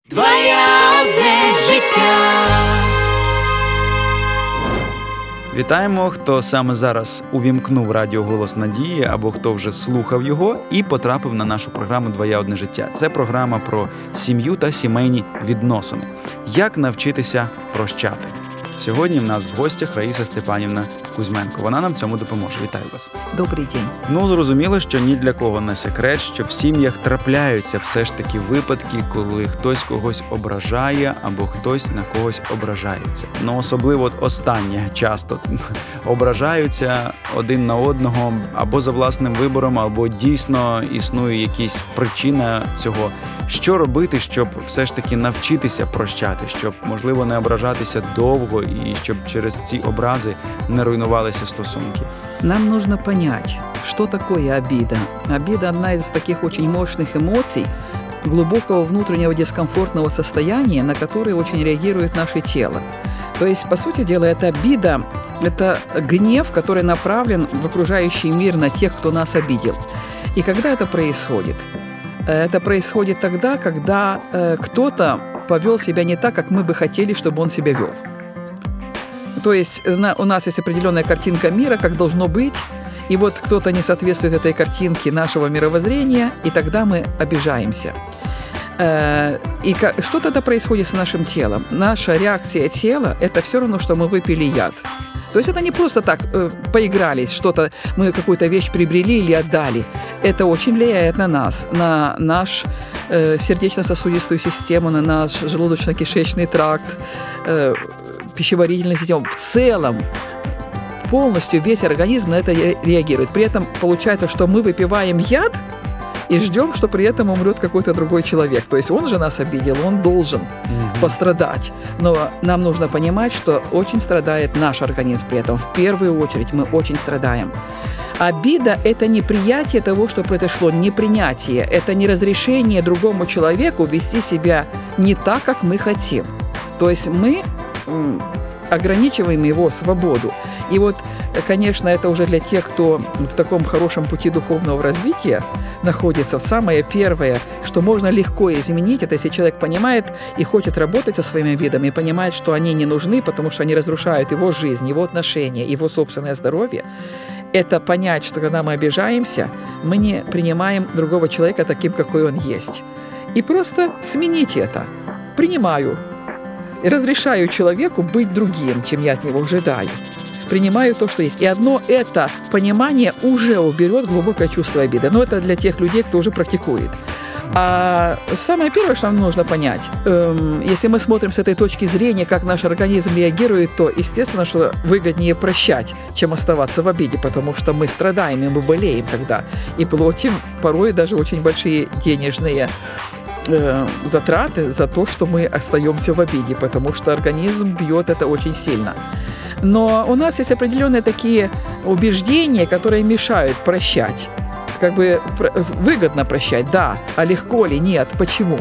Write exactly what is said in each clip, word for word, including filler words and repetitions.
Двоє життя. Вітаємо, хто саме зараз увімкнув радіо «Голос Надії» або хто вже слухав його і потрапив на нашу програму «Двоє одне життя». Це програма про сім'ю та сімейні відносини. Як навчитися прощати? Сьогодні в нас в гостях Раїса Степанівна Кузьменко. Вона нам цьому допоможе. Вітаю вас. Добрий день. Ну, зрозуміло, що ні для кого не секрет, що в сім'ях трапляються все ж таки випадки, коли хтось когось ображає або хтось на когось ображається. Ну, особливо от останнє часто ображаються один на одного або за власним вибором, або дійсно існує якась причина цього. Що робити, щоб все ж таки навчитися прощати, щоб, можливо, не ображатися довго и чтобы через ці образы не руйнувалися стосунки? Нам нужно понять, что такое обида. Обида – одна из таких очень мощных эмоций, глубокого внутреннего дискомфортного состояния, на которое очень реагирует наше тело. То есть, по сути дела, эта обида – это гнев, который направлен в окружающий мир на тех, кто нас обидел. И когда это происходит? Это происходит тогда, когда э, кто-то повел себя не так, как мы бы хотели, чтобы он себя вел. То есть на, у нас есть определенная картинка мира, как должно быть, и вот кто-то не соответствует этой картинке нашего мировоззрения, и тогда мы обижаемся. Э, и как, что тогда происходит с нашим телом? Наша реакция тела – это все равно, что мы выпили яд. То есть это не просто так э, поигрались, что-то, мы какую-то вещь приобрели или отдали. Это очень влияет на нас, на наш э, сердечно-сосудистую систему, на наш желудочно-кишечный тракт, э, пищеварительную систему. В целом, полностью весь организм на это реагирует. При этом получается, что мы выпиваем яд и ждем, что при этом умрет какой-то другой человек. То есть он же нас обидел, он должен mm-hmm. пострадать. Но нам нужно понимать, что очень страдает наш организм при этом. В первую очередь мы очень страдаем. Обида – это неприятие того, что произошло, непринятие. Это не разрешение другому человеку вести себя не так, как мы хотим. То есть мы м, ограничиваем его свободу. И вот, конечно, это уже для тех, кто в таком хорошем пути духовного развития находится. Самое первое, что можно легко изменить, это если человек понимает и хочет работать со своими обидами, и понимает, что они не нужны, потому что они разрушают его жизнь, его отношения, его собственное здоровье. Это понять, что когда мы обижаемся, мы не принимаем другого человека таким, какой он есть. И просто сменить это. Принимаю и разрешаю человеку быть другим, чем я от него ожидаю. Принимаю то, что есть. И одно это понимание уже уберет глубокое чувство обиды. Но это для тех людей, кто уже практикует. А самое первое, что нам нужно понять, эм, если мы смотрим с этой точки зрения, как наш организм реагирует, то, естественно, что выгоднее прощать, чем оставаться в обиде, потому что мы страдаем, и мы болеем тогда. И платим порой даже очень большие денежные э, затраты за то, что мы остаемся в обиде, потому что организм бьет это очень сильно. Но у нас есть определенные такие убеждения, которые мешают прощать. Как бы выгодно прощать, да, а легко ли? Нет. Почему?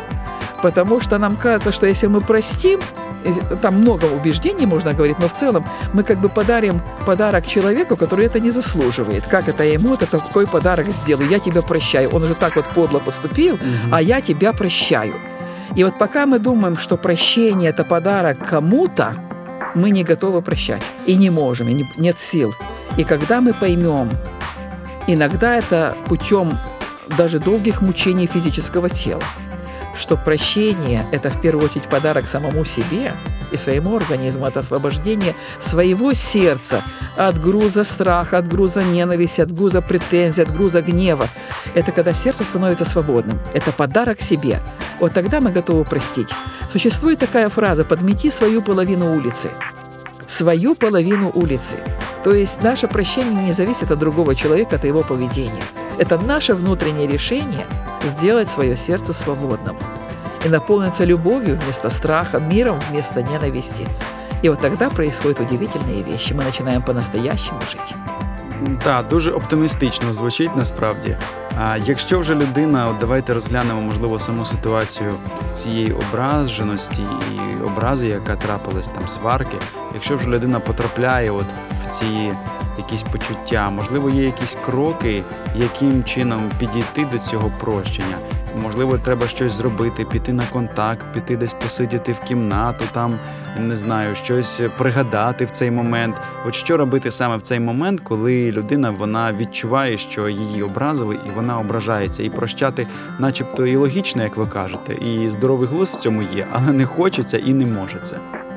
Потому что нам кажется, что если мы простим, там много убеждений можно говорить, но в целом мы как бы подарим подарок человеку, который это не заслуживает. Как это я ему это такой подарок сделаю? Я тебя прощаю. Он уже так вот подло поступил, mm-hmm. а я тебя прощаю. И вот пока мы думаем, что прощение – это подарок кому-то, мы не готовы прощать. И не можем, и не, нет сил. И когда мы поймем, иногда это путем даже долгих мучений физического тела, что прощение – это в первую очередь подарок самому себе и своему организму, это освобождение своего сердца от груза страха, от груза ненависти, от груза претензий, от груза гнева. Это когда сердце становится свободным. Это подарок себе. Вот тогда мы готовы простить. Существует такая фраза «подмети свою половину улицы». Свою половину улицы. То есть наше прощение не зависит от другого человека, от его поведения. Это наше внутреннее решение сделать свое сердце свободным и наполниться любовью вместо страха, миром вместо ненависти. И вот тогда происходят удивительные вещи. Мы начинаем по-настоящему жить. Так, дуже оптимістично звучить насправді. А якщо вже людина, от давайте розглянемо, можливо, саму ситуацію цієї ображеності і образи, яка трапилась, там, сварки, якщо вже людина потрапляє от в ці якісь почуття, можливо, є якісь кроки, яким чином підійти до цього прощення. можливо, треба щось зробити, піти на контакт, піти десь посидіти в кімнату, там, не знаю, щось пригадати в цей момент. От що робити саме в цей момент, коли людина, вона відчуває, що її образили, і вона ображається. І прощати начебто і логічно, як ви кажете, і здоровий глузд в цьому є, але не хочеться і не може це.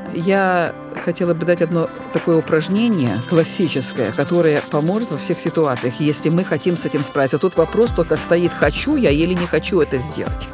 Я хотела бы дать одно такое упражнение классическое, которое поможет во всех ситуациях, если мы хотим с этим справиться. Тут вопрос только стоит, хочу я или не хочу это сделать.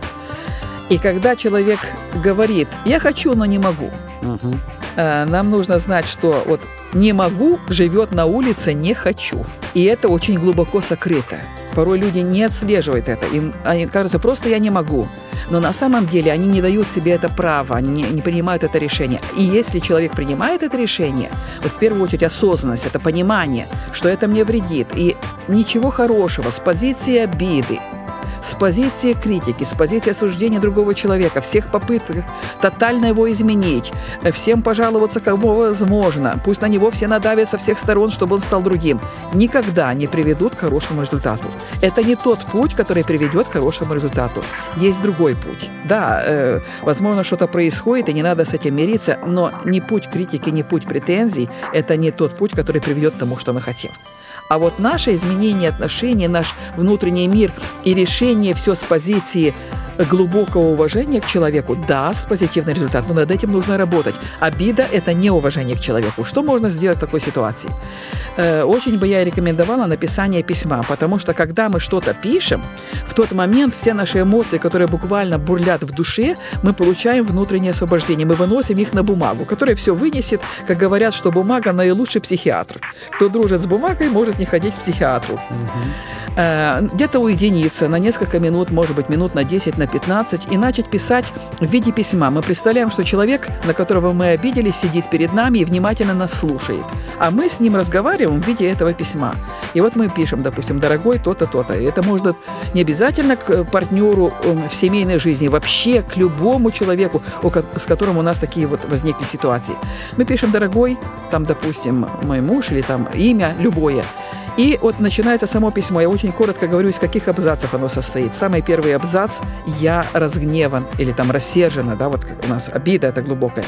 И когда человек говорит, я хочу, но не могу, Угу. нам нужно знать, что вот «не могу» живет на улице «не хочу». И это очень глубоко сокрыто. Порой люди не отслеживают это. Им они кажется, просто я не могу. Но на самом деле они не дают себе это право, они не, не принимают это решение. И если человек принимает это решение, вот в первую очередь осознанность, это понимание, что это мне вредит. И ничего хорошего с позиции обиды, с позиции критики, с позиции осуждения другого человека, всех попыток тотально его изменить, всем пожаловаться, кому возможно, пусть на него все надавят со всех сторон, чтобы он стал другим, никогда не приведут к хорошему результату. Это не тот путь, который приведет к хорошему результату. Есть другой путь. Да, э, возможно, что-то происходит, и не надо с этим мириться, но ни путь критики, ни путь претензий – это не тот путь, который приведет к тому, что мы хотим. А вот наше изменение отношений, наш внутренний мир и решение все с позиции глубокого уважения к человеку даст позитивный результат, но над этим нужно работать. Обида – это неуважение к человеку. Что можно сделать в такой ситуации? Э, очень бы я рекомендовала написание письма, потому что когда мы что-то пишем, в тот момент все наши эмоции, которые буквально бурлят в душе, мы получаем внутреннее освобождение, мы выносим их на бумагу, которая все вынесет, как говорят, что бумага – наилучший психиатр. Кто дружит с бумагой, может не ходить к психиатру. Угу. Э, где-то уединиться на несколько минут, может быть, минут на десять, на пятнадцать, и начать писать в виде письма. Мы представляем, что человек, на которого мы обиделись, сидит перед нами и внимательно нас слушает. А мы с ним разговариваем в виде этого письма. И вот мы пишем, допустим, «Дорогой то-то, то-то». И это может не обязательно к партнеру в семейной жизни, вообще к любому человеку, с которым у нас такие вот возникли ситуации. Мы пишем «Дорогой», там, допустим, мой муж или там имя любое. И вот начинается само письмо. Я очень коротко говорю, из каких абзацев оно состоит. Самый первый абзац «Я разгневан» или там «рассержена», да, вот как у нас обида это глубокая.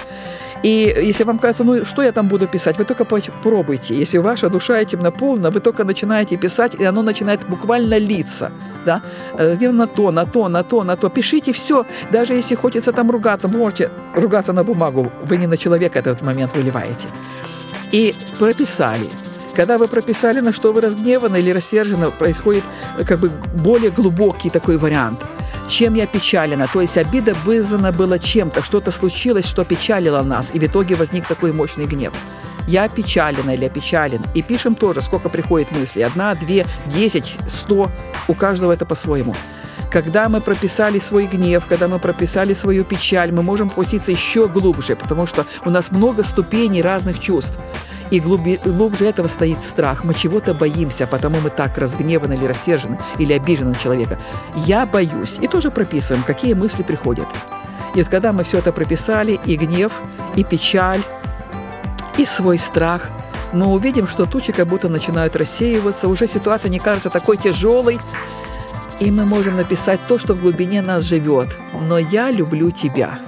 И если вам кажется, ну что я там буду писать, вы только попробуйте. Если ваша душа этим наполнена, вы только начинаете писать, и оно начинает буквально литься. Да? На то, на то, на то, на то. Пишите все, даже если хочется там ругаться, можете ругаться на бумагу, вы не на человека этот момент выливаете. И прописали. Когда вы прописали, на что вы разгневаны или рассержены, происходит как бы более глубокий такой вариант. Чем я печалена? То есть обида вызвана была чем-то, что-то случилось, что печалило нас, и в итоге возник такой мощный гнев. Я печалена или опечален. И пишем тоже, сколько приходит мыслей. Одна, две, десять, сто. У каждого это по-своему. Когда мы прописали свой гнев, когда мы прописали свою печаль, мы можем пуститься еще глубже, потому что у нас много ступеней разных чувств. И глубже, глубже этого стоит страх. Мы чего-то боимся, потому мы так разгневаны или рассержены, или обижены на человека. Я боюсь. И тоже прописываем, какие мысли приходят. И вот когда мы все это прописали, и гнев, и печаль, и свой страх, мы увидим, что тучи как будто начинают рассеиваться, уже ситуация не кажется такой тяжелой, и мы можем написать то, что в глубине нас живет. «Но я люблю тебя».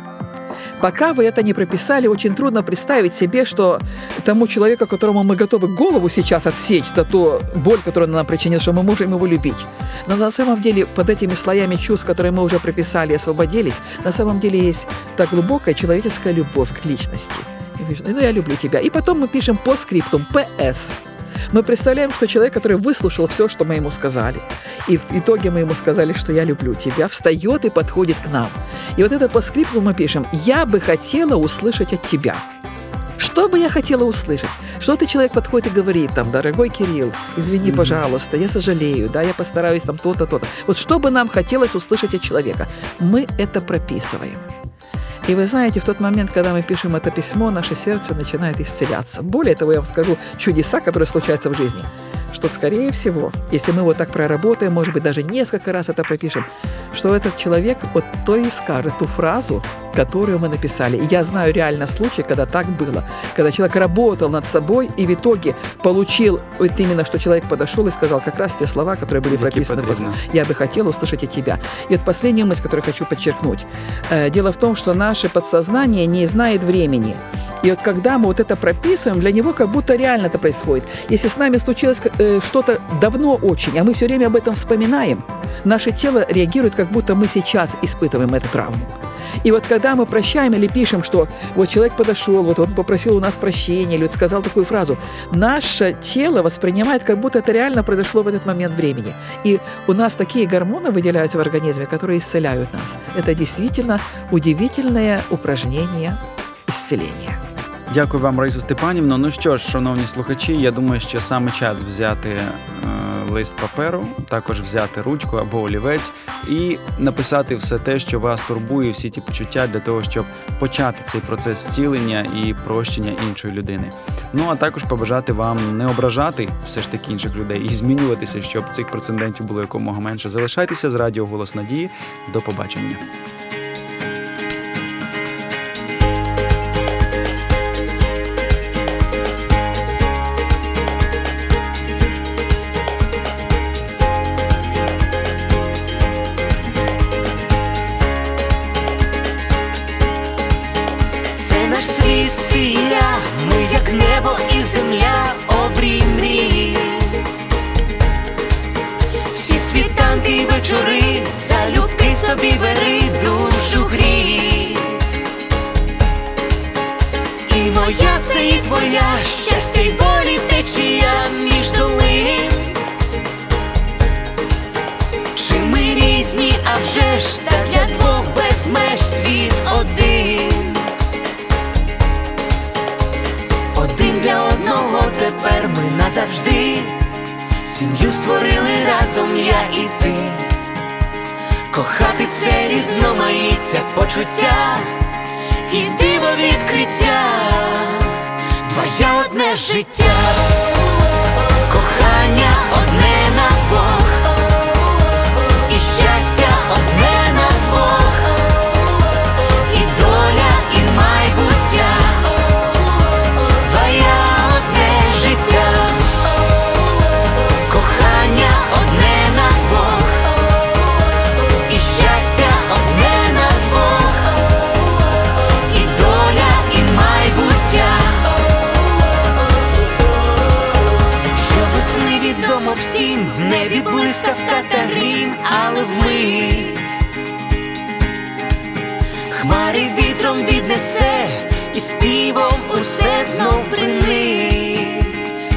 Пока вы это не прописали, очень трудно представить себе, что тому человеку, которому мы готовы голову сейчас отсечь за ту боль, которую он нам причинил, что мы можем его любить. Но на самом деле под этими слоями чувств, которые мы уже прописали и освободились, на самом деле есть так глубокая человеческая любовь к личности. Ну, я люблю тебя. И потом мы пишем по скриптум, пэ эс. Мы представляем, что человек, который выслушал все, что мы ему сказали, и в итоге мы ему сказали, что я люблю тебя, встает и подходит к нам. И вот это по скрипту мы пишем «Я бы хотела услышать от тебя». Что бы я хотела услышать? Что-то человек подходит и говорит там: «Дорогой Кирилл, извини, mm-hmm. пожалуйста, я сожалею, да, я постараюсь там то-то, то-то». Вот что бы нам хотелось услышать от человека? Мы это прописываем. И вы знаете, в тот момент, когда мы пишем это письмо, наше сердце начинает исцеляться. Более того, я вам скажу чудеса, которые случаются в жизни, что, скорее всего, если мы вот так проработаем, может быть, даже несколько раз это пропишем, что этот человек вот то и скажет ту фразу, которую мы написали. И я знаю реально случай, когда так было, когда человек работал над собой и в итоге получил вот именно, что человек подошел и сказал как раз те слова, которые были прописаны. Я бы хотела услышать от тебя. И вот последнюю мысль, которую хочу подчеркнуть. Дело в том, что наше подсознание не знает времени. И вот когда мы вот это прописываем, для него как будто реально это происходит. Если с нами случилось э, что-то давно очень, а мы все время об этом вспоминаем, наше тело реагирует, как будто мы сейчас испытываем эту травму. И вот когда мы прощаем или пишем, что вот человек подошел, вот он попросил у нас прощения, или вот сказал такую фразу, наше тело воспринимает, как будто это реально произошло в этот момент времени. И у нас такие гормоны выделяются в организме, которые исцеляют нас. Это действительно удивительное упражнение исцеления. Дякую вам, Раїсо Степанівно. Ну що ж, шановні слухачі, я думаю, що саме час взяти е, лист паперу, також взяти ручку або олівець і написати все те, що вас турбує, всі ті почуття для того, щоб почати цей процес зцілення і прощення іншої людини. Ну, а також побажати вам не ображати все ж таки інших людей і змінюватися, щоб цих прецедентів було якомога менше. Залишайтеся з радіо «Голос Надії». До побачення. Наш світ ти і я, ми як небо і земля, обрій мрії. Всі світанки й вечори, залюбки собі бери, душу грій. І моя це і твоя, щастя й болі течія між долин. Чи ми різні, а вже ж, та для двох без меж світ один. Один для одного тепер ми назавжди. Сім'ю створили разом я і ти. Кохати це різноманіття почуття і диво відкриття. Твоє одне життя. Кохання одне на двох, і щастя одне на двох, і доля, і майбуття. Твоє одне життя. Кохання одне на двох, і щастя одне на двох, і доля, і майбуття. Щовесни відомо всім, в небі блискавка та грім, але вмить хмари вітром віднесе, і співом усе знов бринить.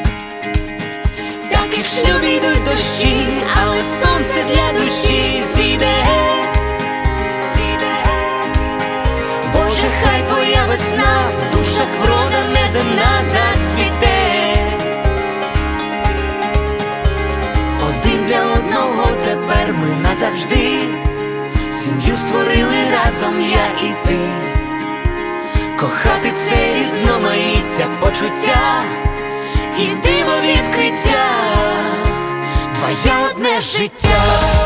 Так і в шлюбі йдуть дощі, але сонце для душі зійде. Боже, хай твоя весна в душах врода неземна зацвіте. Один для одного тепер ми назавжди. Сім'ю створили разом я і ти. Кохати це різноманіття почуття і диво відкриття. Твоє одне життя.